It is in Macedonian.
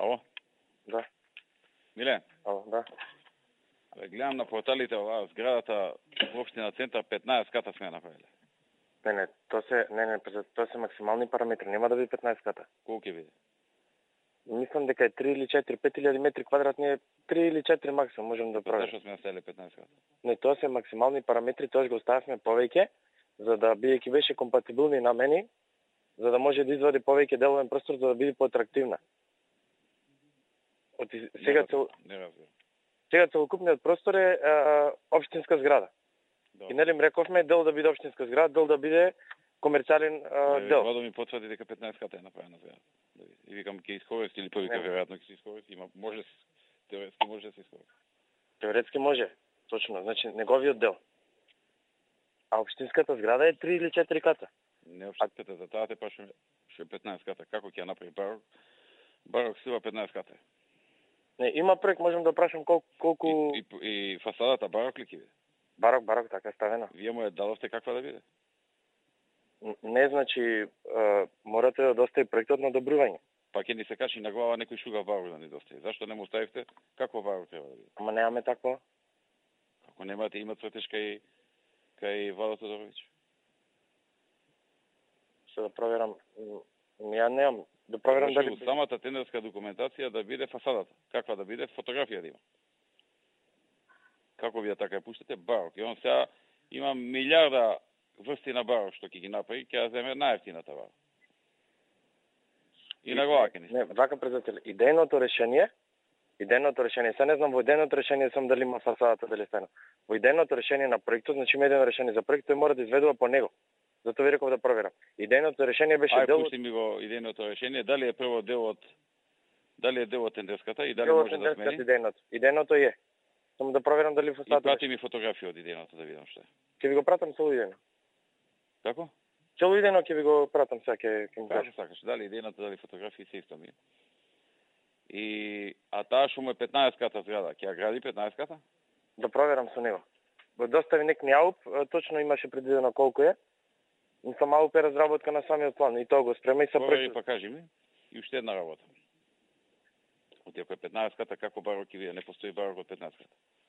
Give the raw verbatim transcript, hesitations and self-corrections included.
Ало? Да. Миле? Ало, да. Гледам на порталите оваа зградата во општина Центар петнаесет ката сме направиле. Не, не, то се, не, не, тоа се максимални параметри, нема да биде петнаесет ката. Колку ќе биде? Мислам дека е три или четири, пет илјади метри квадратни е три или четири максимум можеме да правиме. Зашто сме населе петнаесет ката? Не, тоа се максимални параметри, тоа го оставивме повеќе, за да бидејќи беше компатибилни на мене, за да може да извади повеќе деловен простор за да биде поатрактивна. Оти сега цел... не разбирам. Сега целокупниот простор е а, општинска зграда. Да. И нели им рековме дел да биде општинска зграда, дел да биде комерцијален а, да, дел. Владо ми потврди дека петнаесет ката е направена зграда. И викам ќе искористи или повика веројатно ќе се искористи, има може теоретски може да се искористи. Теоретски може, точно, значи неговиот дел. А општинската зграда е три или четири ката. Не општинската, за таа те прашувам што е петнаесет ката, како ќе ја направи барок? Барок сива петнаесет ката. Не, има проект, можам да прашам колку колку и, и, и фасадата барок ли ќе биде? Барок, барок така е ставена. Вие му ја дадовте каква да биде? Не, значи, а, морате да достави проектот на одобрување. Па ќе ни се качи на глава некој шугав барок да ни достави. Зашто не му оставивте какво барок треба да биде? Ама немаме такво. Ако немате, има цветеш кај кај Владо Тодоровиќ. Се да проверам. Ја немам. Да проверам дали дали самата тендерска документација да биде фасадата. Каква да биде? Фотографија да има. Како вие така ја пуштате барок? И он сега има милиарда врсти на барок што ќе ги направи, ќе ја земе најевтината барок. И на глава ќе ни. Не, вака председател, идејното решение, идејното решение, се не знам во идејното решение сам дали има фасадата дали стана. Во идејното решение на проектот, значи има едно решение за проектот, тој мора да изведува по него. Затоа ви реков да проверам. Идејното решение беше Ај, дел пушти ми го идејното решение, дали е прво дел од дали е дел од тендерската и дали дел од може да смени. Идејното. Идејното е. Само да проверам дали фасадата. И прати ми фотографија од идејното да видам што е. Ќе ви го пратам цело идејно. Како? Цело идејно ќе ви го пратам сега ќе ќе му кажам. Како сакаш, дали идејното, дали фотографии се исто ми. И а таа што му е петнаесет ката зграда, ќе ја гради петнаесет ката? Да проверам со него. Го достави некни АУП, точно имаше предвидено колку е. Но сам АУП е разработка на самиот план и тоа го спрема и са проект. Па кажи ми, и уште една работа. Оти ако е петнаесет ката, како барок ќе виде, не постои барок од петнаесет ката.